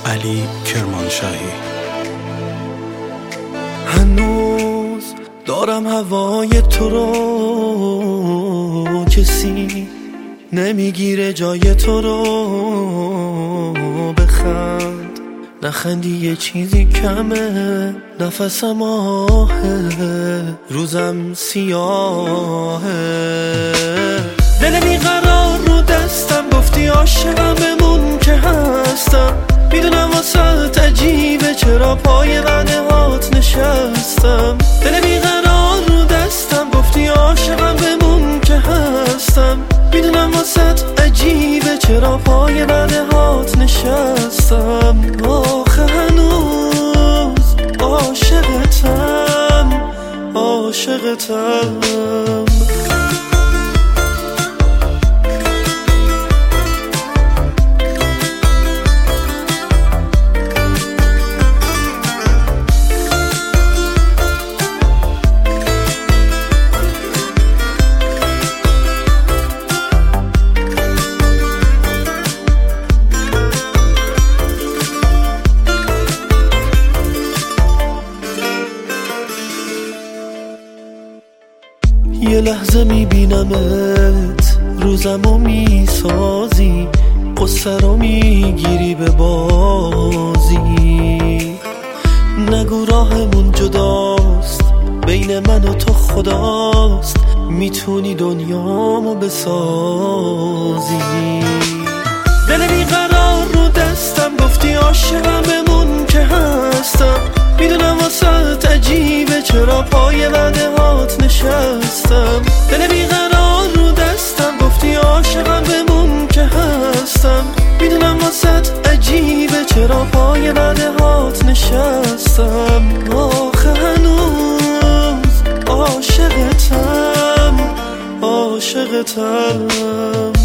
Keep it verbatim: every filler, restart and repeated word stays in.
علی کرمانشاهی. هنوز دارم هوای تو رو، کسی نمیگیره جای تو رو. بخند نخندی یه چیزی کمه، نفسم آهه، روزم سیاهه. دل بیقرار رو دستم، گفتی عاشقم بمون که هستم. میدونم واسه عجیبه چرا پای وعده هات نشستم. دل بیقرار رو دستم، گفتی عاشقم بمون که هستم. میدونم واسه عجیبه چرا پای وعده هات نشستم. آخه هنوز عاشقتم، عاشقتم. یه لحظه میبینمت، روزمو میسازی، قصه رو میگیری به بازی. نگو راهمون جداست، بین من و تو خداست، میتونی دنیامو بسازی. دل بیقرار رو دستم، گفتی عاشقم بمون که هستم. میدونم واسه عجیبه چرا پای وعده هات نشستم. دل بیقرار رو دستم، گفتی عاشقم بمون که هستم. میدونم واسه عجیبه چرا پای وعده هات نشستم. آخه هنوز عاشقتم، عاشقتم.